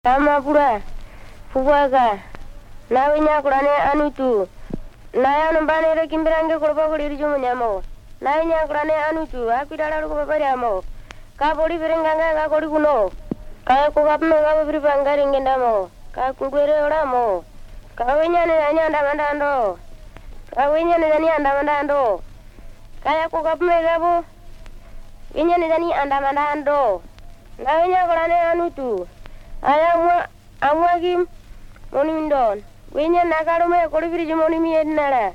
Tama pura, fuwaga, na winya kurane anutu, na ya nambane re kimberange kurpa kuri rijo munyamo, na winya kurane anutu, aku dala ruko papari amo, ka bodi berenganga ka kodi kuno, ka ko kapme ka beri bangari ngendamo, ka kungwere ora mo, ka winya ne anya ndamanda ando, ka winya ne dani andamanda ando, ka ko kapme ka bo, winya ne dani andamanda ando, na winya kurane anutu. Aya amwagim monimindon wenya nakarume kodibiriji monimi ednara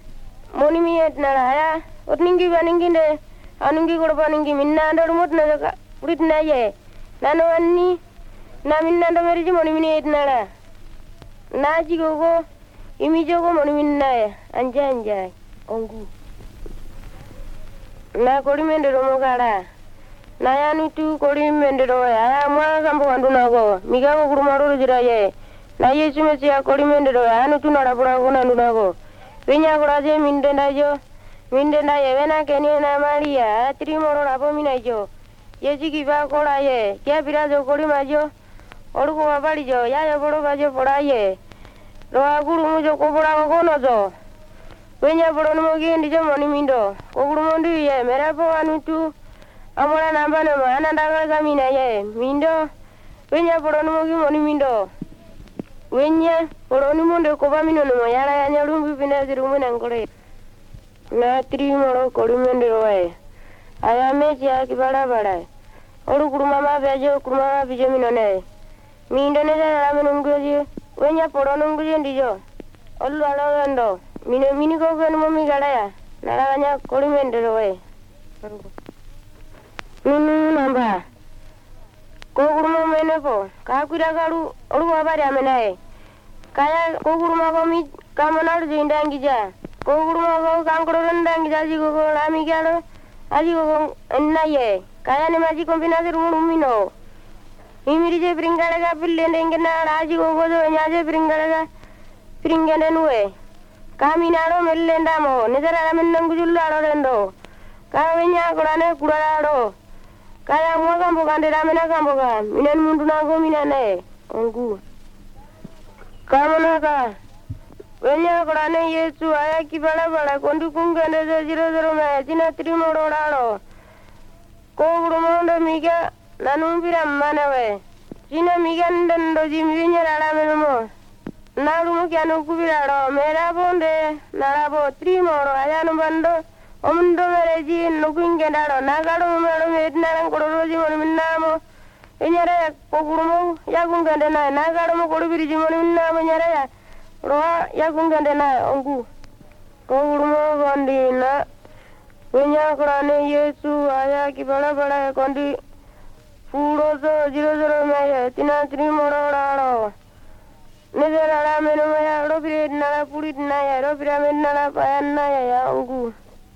aya otningi baninginde aningi korbaningi minna ndo rumot na puritna ye nano anni na minna ndo meriji monimini ednara na jigogo imijogo moniminna ye anja ongu na kodimende romo kara na yani tu kori mendero ya mwa kambo anduna go migago kurumaro jira ye na yesu mesia kori mendero ya anu tu nara pura go anduna go winya kuraje minde na ye wena keni na maria trimoro rapo mina jo yeji kiba kora ye kya birajo kori majo oruko mabari jo ya boro bajo pora ye roa guru mujo ko pora go no jo winya boro no gi ndijo moni mindo ko guru mondu ye mera po anu tu amora namba no mana ndagal gamina ye mindo wenya poronu mogi moni mindo wenya poronu monde ko ba mino no yara ya nyalumbi bina zirumu nangore na tri moro korimende roe aya meji akibara bara oru kuruma ma bejo kuruma bijo mino ne mindo ne dara menungoji wenya poronu nguji ndijo ollu alawando mini ko genu momi gara ya naranya korimende roe namba ko guruma mene po ka kira garu oru abari amenae kaya ko guruma ko mi kamanar jindangi ja ko guruma ko kankoro ndangi ja jigo ko lami galo aji ko ennaye kaya ne maji kombina siru mino imiri je bringala ga pillende ngena raji ko godo nyaje bringende nuwe kaminaro mellenda mo nedara mennangu jullo aro rendo kawenya kurane kuraro kaya mwaga mbogande ramena kamboga minan mundu nago minane ongu kamana wenya kurane yesu aya kibala bala kondu kungende jiro me tina trimoro raro ko gurumondo miga nanumbira manawe jina miga ndendo jiminya rara menmo narumo kyano kubiraro mera bonde narabo trimoro aya numbando omundo mereji nukungendaro nagaro mero mednaran kororoji mon minnamo enyara ko gurumo yagungende na nagaro mo korubiriji mon minnamo nyara ya roa yagungende na ongu ko gurumo gondi na wenya korane yesu aya kibala bala kondi furozo jiro me tina trimoro raro nedara meno ya robire na purit na ya robira menna pa na ya ongu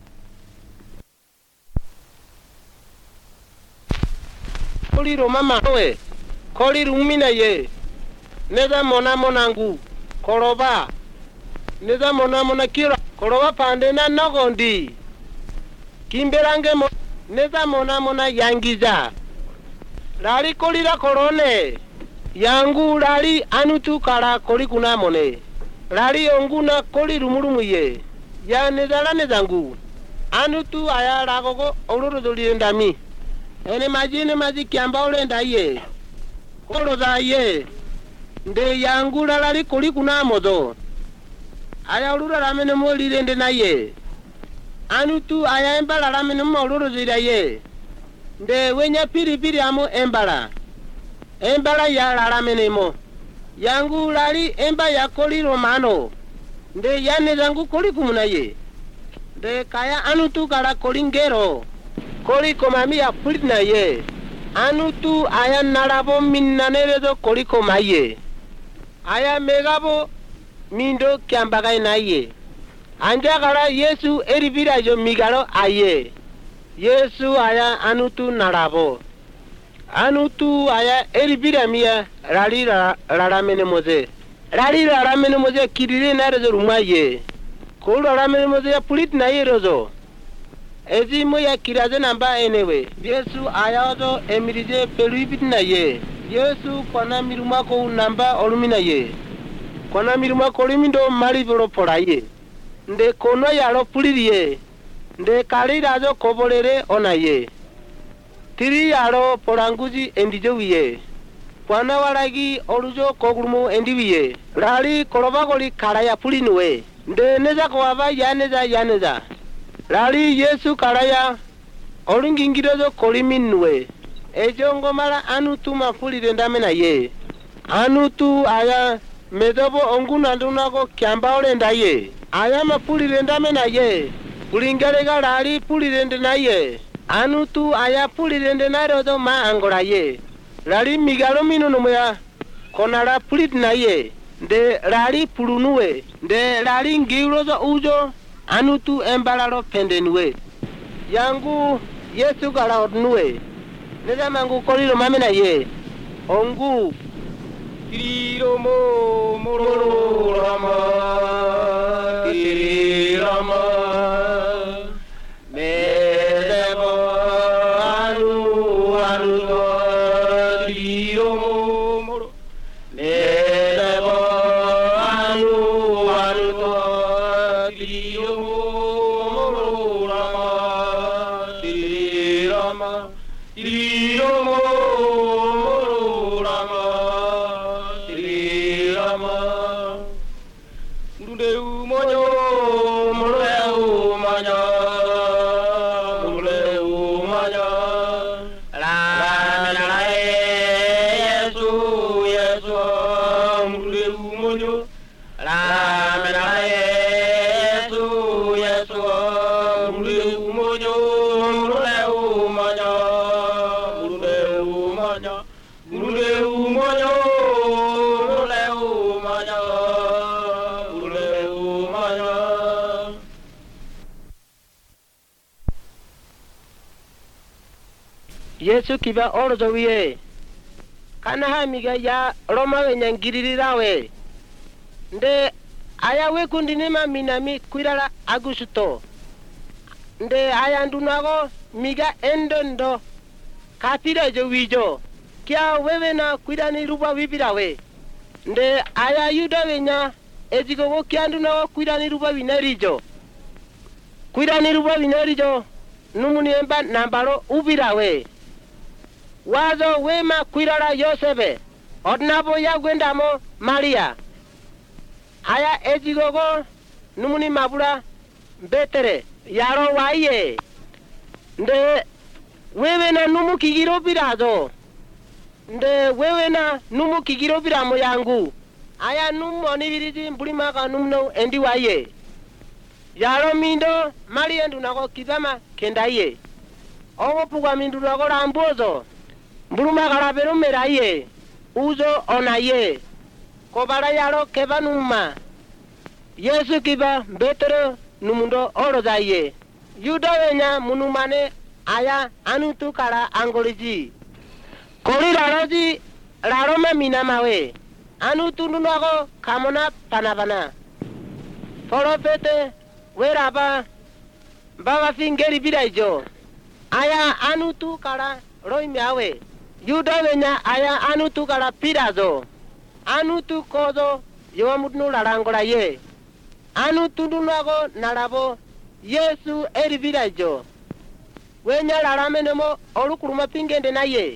Koliro mama we koliru mina ye neda mona monangu koroba neda mona kira koroba pande na nogondi kimberange neda mona yangiza lari kolira korone yangu lari anutu kara koli kuna mone lari onguna koliru murumu ye ya nedala nedangu anutu aya ragogo ororo doli ndami ene maji kiamba olenda ye koloza ye nde yangula lali kuli kuna modo aya olura ramene molire nde na ye anutu aya embala ramene moluro zira ye nde wenya piri amo embala ya ramene mo yangu lali emba ya koli romano nde yane zangu koli kumuna ye nde kaya anutu kala koli ngero koli komami ya pulitna ye anutu aya narabo minnaneredo koli komaye aya megabo mindo kyambagai na ye anja kara yesu eribira jo migaro aye yesu aya anutu narabo anutu aya eribira miya rali raramene moze kirire narezo rumaye kolo raramene moze ya pulitna ye rozo ezi mo ya kiraze namba enewe yesu ayaodo emirije peluibit na ye Yesu kwana miruma ko namba olumina ye. Kwana miruma ko limindo mari boro poraye. Nde kono yaro puliriye. Nde kali rajo kobolere onaye. Tiri yaro poranguji endijowiye. Kwana waragi orujo kogurumo endiwiye. Rali koroba goli karaya pulinuwe. Nde neza kwaba yaneza. Rali Yesu karaya olungingirozo koliminnuwe. Ejo ngomala anu tu mafulire ndamena ye. Anu tu aya medobo onguna ndunako kyamba olenda ye. Aya mafulire ndamena ye. Ulingerega rali pulire ndena ye. Anu tu aya pulire ndena rozo ma angola ye. Rali migalo minuno moya konara pulit na ye. Nde rali pulunuwe. Nde rali ngirozo ujo anu tu embalalo pendenwe. Yangu Yesu kala odnuwe. Neza mangu kolilo mamena ye. Ongu Tiriro mo moro rama Tirirama Medebo anu to Tiriro mo moro Medebo anu to Tiriro mo moro rama Tirirama Tiramo Rama Tirama Mureu Moyo Mureu Maya Mureu Maya La Yesu Yesu Mureu Moyo La Yesu Yesu Mureu Moyo Mureu Maya Yesu kiba orzowiye. Kana hamiga ya Roma wenyangirirawe. Nde ayawe kundinima minami kwirala agusuto. Nde ayandunago miga endondo. Kapira jo wijo. Kia wewe na kwidani ruba wibirawe. Nde aya yuda wenya ejigogo kiandunago kwidani ruba winerijo. Kwidani ruba winerijo. Numuni emba nambaro ubirawe. Wazo wema kwirara Yosebe. Odnabo ya gwendamo Maria. Aya ejigogo numuni mabura betere. Yaro waiye. Nde wewe na numu kigiro birazo. Nde wewe na numu kigiro biramo yangu. Aya numu onibiriji mbulima numno endi waiye. Yaro mindo Maria ndunako kibama kendaye. Ogo puga mindu nako rambozo. Mbuluma karabero meraye. Uzo onaye. Kobara yaro keba numa. Yesu kiba betere numundo orozaye. Yuda wenya munumane aya anutu kara angoliji. Kori raroji rarome minamawe. Anutu nunako kamona panabana. Foropete weraba baba fingeri bidaijo. Aya anutu kara roimiawe. Yuda wenya aya anutu kara pirazo. Anutu kozo yawamutnu larangola ye. Anutu nunako narabo Yesu eri bidaijo. Wenya laramenemo olukuruma pingende na ye.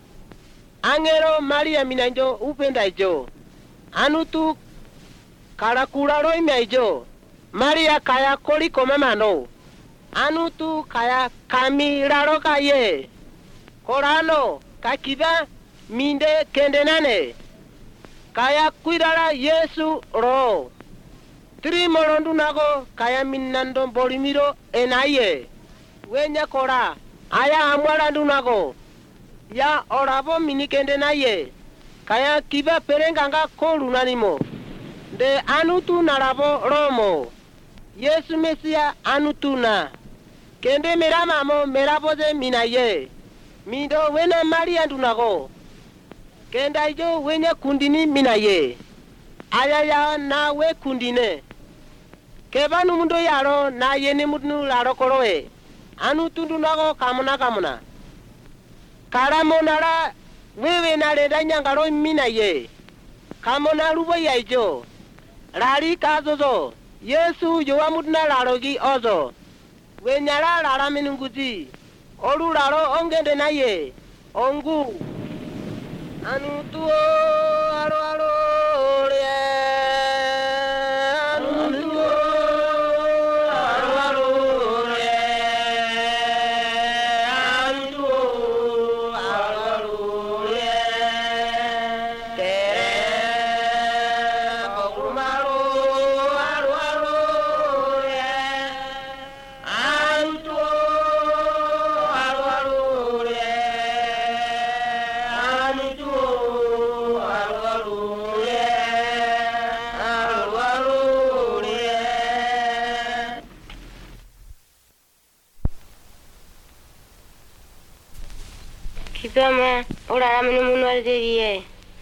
Angero Maria minanjo upendaijo. Anutu kara kuraro imaijo. Maria kaya koli komemano. Anutu kaya kami raro kaye. Korano kakiba minde kendenane. Kaya kuidara Yesu ro. Tri morondu nago kaya minnando bolimiro enaye. Wenya kora aya amwarandu nago. Ya orabo minikende naye. Kaya kiba perenganga kolu nanimo. De anutu narabo romo. Yesu Mesia anutuna. Kende meramamo meraboze minaye. Mindo wena Maria ndunago. Kenda ijo wenya kundini minaye. Ayaya na we kundine. Keba numundo yaro na yene mutnu laro koroe. Anutu ndunago kamuna. Karamonara wewe nalenda nyangalo mina ye kamona lubo yaijo lali kazozo Yesu yowa mutuna lalogi ozo wenyala lala minunguzi olulalo ongende naye ongu anu tuo alo alo le anu tuo alo alo le anu tuo alo alo le tere kokumalo alo alo le anu tuo alo alo le anu tuo alo alo le alo alo le Kipama ora amene munwali teriye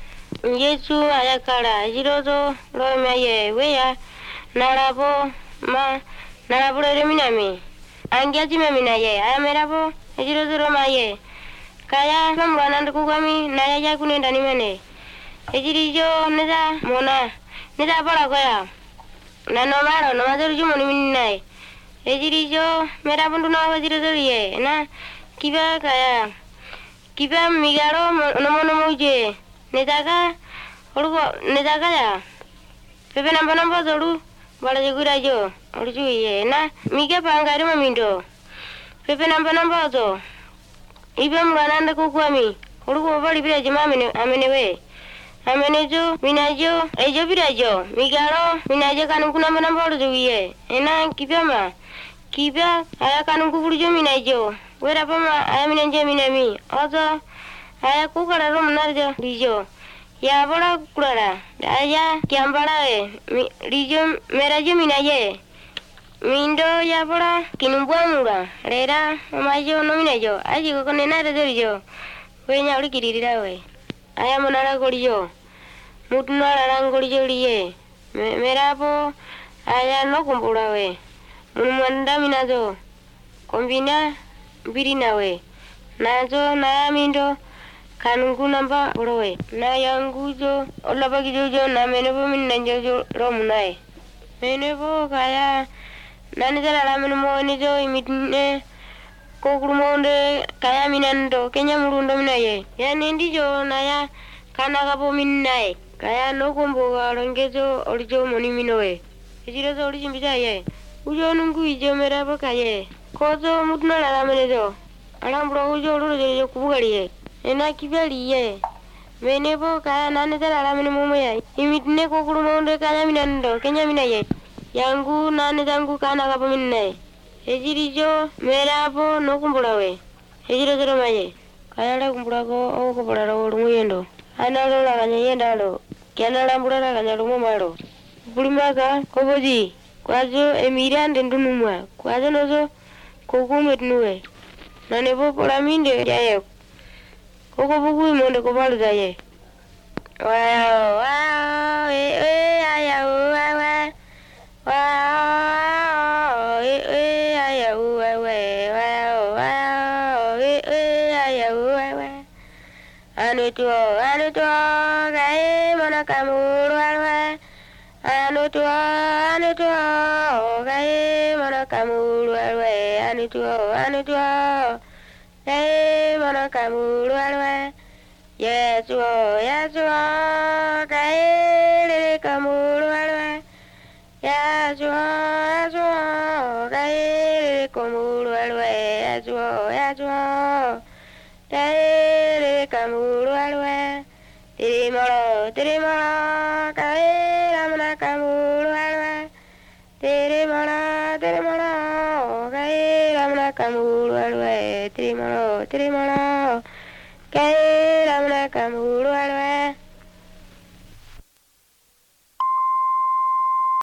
Yesu ayakala jirozo lomaye weya nalapo ma nalapulere minami angiachime minaye ayamerapo jirozo lomaye kaya pamulana ndikugwami naya yakunenda nimene ejirijo neza mona neza pala koya nanomalo nomazelu jumoni minnaye ejirijo merapo ndunawo jirozo liye na kiba kaya kipa migaro nomono muje netaka olugo netaka ya pepe namba zolu bala jegura jo olujuye na mige pangari mamindo pepe namba zo ibe mwana nda kukwami olugo bali bira jema amene we amene jo minajo ejo bira jo migaro minajo kanu kuna namba olujuye ena kipama kipa aya kanu kubulujo minajo wera pama aya minanje minami ozo aya kukala ro munarjo lijo ya bola kulala aya kiambala lijo merajo minaje mindo ya bola kinumbwa mura lera majo no minajo aji ko nena de lijo wenya uli kiririra we aya monara golijo mutuna rangolijo liye merapo aya no kumbula we munmanda minajo kombina biri nawe nazo na mindo kanungu namba borowe na yangujo olabagi jojo na menebo min nanjojo romunai menebo kaya nani dala la menemo ni jo imitne kokrumonde kaya minando kenya murundo minaye yani ndijo na ya kana kapo minnae kaya no kombo alongejo olijo moni minowe ejiro oli jimbija ye ujo nungu ijo merabo kaye kozo mutuna la menejo alambro ujo lolo jo kubugaliye ena kibaliye menebo kaya nane dala la menemo ya imitne kokrumonde kaya minando kenya minaye yangu nane dangu kana kapo minnae ejirijo merabo no kumbulawe ejiro zero maye kaya la kumbulako o kumbula ro lumuyendo analo la kanya yendalo kiana la mbula la kanya lumo malo bulimaka koboji kwazo emirande ndunumwa kwazo nozo kokumetnuwe nanebo polaminde yaye koko bugu monde ko balu daye wow wow aya wow wow aya wow aya wow anuto gae mana kamuru alwa anuto gae mana kamuru alwa anuto gae mana kamuru alwa yesu gae le kamuru alwa yesu gae le kamuru alwa yesu gae le kamuru alwa tirimolo gae ramana kamuru alwa tirimolo gae ramana kamuru alwa tirimolo gae ramana kamuru alwa